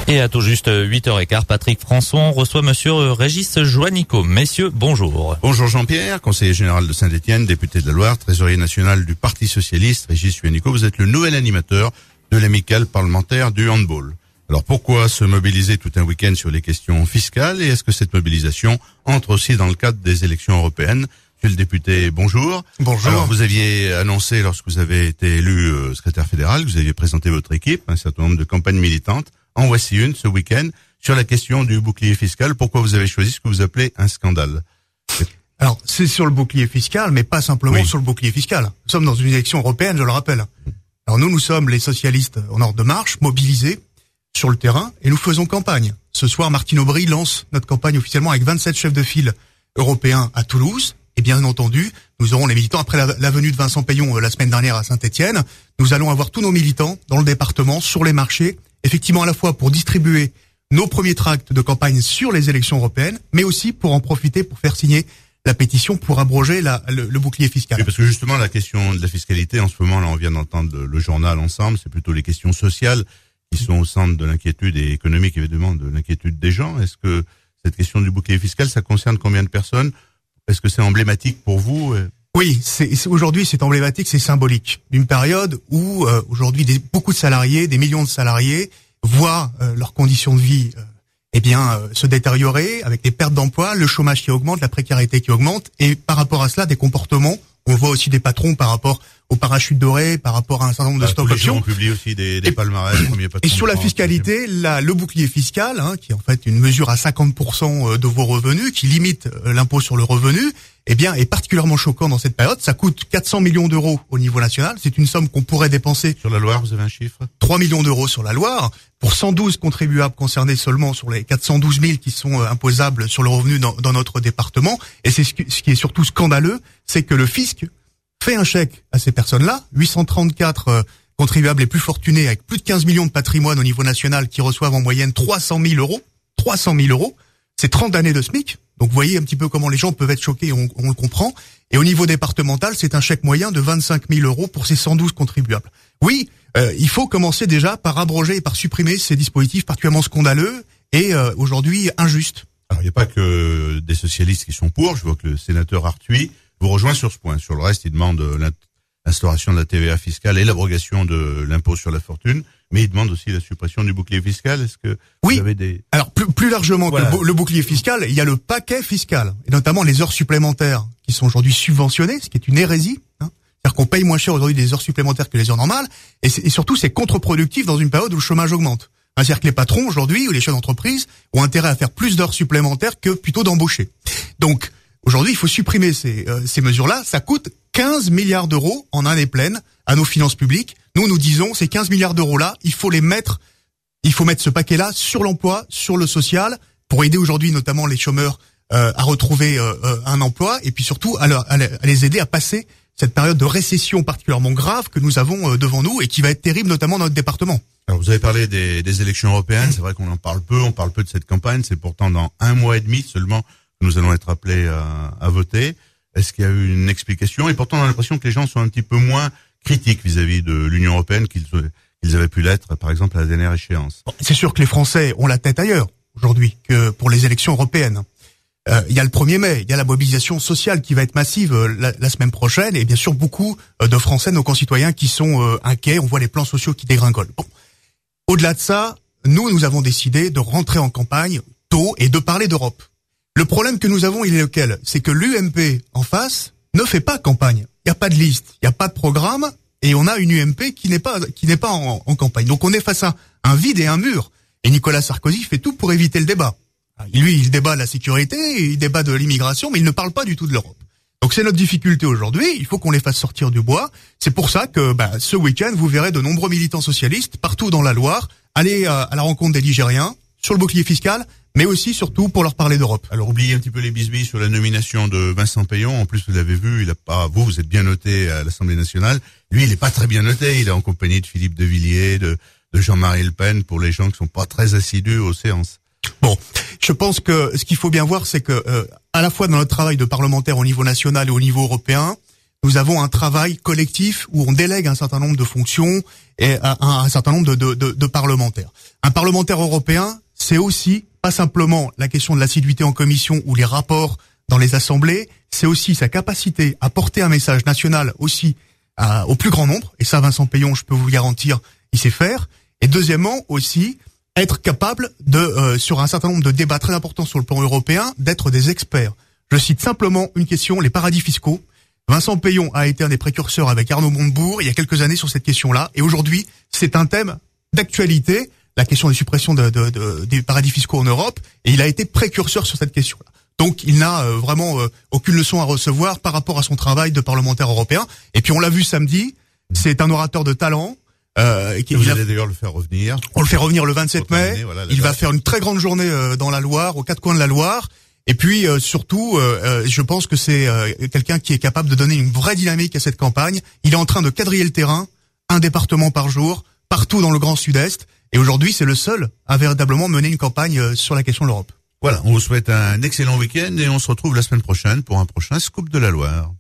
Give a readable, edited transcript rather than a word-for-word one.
Et à tout juste 8h15, Patrick François reçoit monsieur Régis Juanico. Messieurs, bonjour. Bonjour Jean-Pierre, conseiller général de Saint-Étienne, député de la Loire, trésorier national du Parti Socialiste. Régis Juanico, vous êtes le nouvel animateur de l'amicale parlementaire du handball. Alors pourquoi se mobiliser tout un week-end sur les questions fiscales et est-ce que cette mobilisation entre aussi dans le cadre des élections européennes? Monsieur le député, bonjour. Bonjour. Alors vous aviez annoncé lorsque vous avez été élu secrétaire fédéral, que vous aviez présenté votre équipe, un certain nombre de campagnes militantes. En voici une ce week-end sur la question du bouclier fiscal. Pourquoi vous avez choisi ce que vous appelez un scandale? Alors, c'est sur le bouclier fiscal, mais pas simplement sur le bouclier fiscal. Nous sommes dans une élection européenne, je le rappelle. Alors nous sommes les socialistes en ordre de marche, mobilisés sur le terrain, et nous faisons campagne. Ce soir, Martine Aubry lance notre campagne officiellement avec 27 chefs de file européens à Toulouse. Et bien entendu, nous aurons les militants, après la venue de Vincent Payon la semaine dernière à Saint-Étienne, nous allons avoir tous nos militants dans le département, sur les marchés, effectivement à la fois pour distribuer nos premiers tracts de campagne sur les élections européennes, mais aussi pour en profiter pour faire signer la pétition pour abroger le bouclier fiscal. Oui, parce que justement la question de la fiscalité, en ce moment, là on vient d'entendre le journal ensemble, c'est plutôt les questions sociales qui sont au centre de l'inquiétude et économique évidemment de l'inquiétude des gens. Est-ce que cette question du bouclier fiscal, ça concerne combien de personnes? Est-ce que c'est emblématique pour vous? Oui, aujourd'hui c'est emblématique, c'est symbolique d'une période où aujourd'hui beaucoup de salariés, des millions de salariés voient leurs conditions de vie se détériorer avec des pertes d'emploi, le chômage qui augmente, la précarité qui augmente, et par rapport à cela des comportements. On voit aussi des patrons par rapport aux parachutes dorés, par rapport à un certain nombre de stock options. On publie aussi des palmarès, premiers patrons. Et sur la fiscalité, le bouclier fiscal, qui est en fait une mesure à 50% de vos revenus, qui limite l'impôt sur le revenu, est particulièrement choquant dans cette période. Ça coûte 400 millions d'euros au niveau national. C'est une somme qu'on pourrait dépenser. Sur la Loire, vous avez un chiffre? 3 millions d'euros sur la Loire, pour 112 contribuables concernés seulement sur les 412 000 qui sont imposables sur le revenu dans notre département. Et c'est ce qui est surtout scandaleux, c'est que le fisc fait un chèque à ces personnes-là, 834 contribuables les plus fortunés avec plus de 15 millions de patrimoine au niveau national qui reçoivent en moyenne 300 000 euros. 300 000 euros, c'est 30 années de SMIC. Donc vous voyez un petit peu comment les gens peuvent être choqués, on le comprend. Et au niveau départemental, c'est un chèque moyen de 25 000 euros pour ces 112 contribuables. Oui, il faut commencer déjà par abroger et par supprimer ces dispositifs particulièrement scandaleux et aujourd'hui injustes. Alors il n'y a pas que des socialistes qui sont pour, je vois que le sénateur Arthuis vous rejoint sur ce point. Sur le reste, il demande l'instauration de la TVA fiscale et l'abrogation de l'impôt sur la fortune, mais il demande aussi la suppression du bouclier fiscal. Est-ce que vous avez des... Alors plus largement que le bouclier fiscal, il y a le paquet fiscal, et notamment les heures supplémentaires qui sont aujourd'hui subventionnées, ce qui est une hérésie. C'est-à-dire qu'on paye moins cher aujourd'hui des heures supplémentaires que les heures normales, et surtout c'est contre-productif dans une période où le chômage augmente. C'est-à-dire que les patrons aujourd'hui ou les chefs d'entreprise ont intérêt à faire plus d'heures supplémentaires que plutôt d'embaucher. Donc aujourd'hui, il faut supprimer ces mesures-là. Ça coûte 15 milliards d'euros en année pleine à nos finances publiques. Nous disons, ces 15 milliards d'euros-là, il faut mettre ce paquet-là sur l'emploi, sur le social, pour aider aujourd'hui notamment les chômeurs à retrouver un emploi, et puis surtout à les aider à passer cette période de récession particulièrement grave que nous avons devant nous et qui va être terrible notamment dans notre département. Alors vous avez parlé des élections européennes, c'est vrai qu'on en parle peu, on parle peu de cette campagne, c'est pourtant dans 1 mois et demi seulement que nous allons être appelés à voter. Est-ce qu'il y a eu une explication? Et pourtant on a l'impression que les gens sont un petit peu moins critiques vis-à-vis de l'Union européenne qu'ils avaient pu l'être, par exemple, à la dernière échéance. C'est sûr que les Français ont la tête ailleurs aujourd'hui que pour les élections européennes. Il y a le 1er mai, il y a la mobilisation sociale qui va être massive la semaine prochaine, et bien sûr beaucoup de Français, nos concitoyens, qui sont inquiets. On voit les plans sociaux qui dégringolent. Bon. Au-delà de ça, nous avons décidé de rentrer en campagne tôt et de parler d'Europe. Le problème que nous avons, il est lequel? C'est que l'UMP en face ne fait pas campagne. Il n'y a pas de liste, il n'y a pas de programme, et on a une UMP qui n'est pas en campagne. Donc on est face à un vide et un mur. Et Nicolas Sarkozy fait tout pour éviter le débat. Lui, il débat de la sécurité, il débat de l'immigration, mais il ne parle pas du tout de l'Europe. Donc c'est notre difficulté aujourd'hui, il faut qu'on les fasse sortir du bois. C'est pour ça que ce week-end, vous verrez de nombreux militants socialistes partout dans la Loire aller à la rencontre des Ligériens sur le bouclier fiscal, mais aussi surtout pour leur parler d'Europe. Alors oubliez un petit peu les bisbilles sur la nomination de Vincent Payon. En plus, vous l'avez vu, vous êtes bien noté à l'Assemblée nationale. Lui, il est pas très bien noté. Il est en compagnie de Philippe de Villiers, de Jean-Marie Le Pen, pour les gens qui sont pas très assidus aux séances. Bon, je pense que ce qu'il faut bien voir, c'est que à la fois dans notre travail de parlementaire au niveau national et au niveau européen, nous avons un travail collectif où on délègue un certain nombre de fonctions et un certain nombre de parlementaires. Un parlementaire européen, c'est aussi pas simplement la question de l'assiduité en commission ou les rapports dans les assemblées, c'est aussi sa capacité à porter un message national aussi au plus grand nombre, et ça Vincent Peillon, je peux vous le garantir, il sait faire. Et deuxièmement aussi, être capable de, sur un certain nombre de débats très importants sur le plan européen, d'être des experts. Je cite simplement une question, les paradis fiscaux. Vincent Peillon a été un des précurseurs avec Arnaud Montebourg il y a quelques années sur cette question-là, et aujourd'hui, c'est un thème d'actualité, la question des suppressions des paradis fiscaux en Europe, et il a été précurseur sur cette question-là. Donc il n'a vraiment aucune leçon à recevoir par rapport à son travail de parlementaire européen. Et puis on l'a vu samedi, c'est un orateur de talent. Vous allez d'ailleurs le faire revenir. On le fait revenir le 27 mai. Voilà, il va faire une très grande journée dans la Loire, aux quatre coins de la Loire. Et puis surtout, je pense que c'est quelqu'un qui est capable de donner une vraie dynamique à cette campagne. Il est en train de quadriller le terrain, un département par jour, partout dans le Grand Sud-Est. Et aujourd'hui, c'est le seul à véritablement mener une campagne sur la question de l'Europe. Voilà, on vous souhaite un excellent week-end et on se retrouve la semaine prochaine pour un prochain Scoop de la Loire.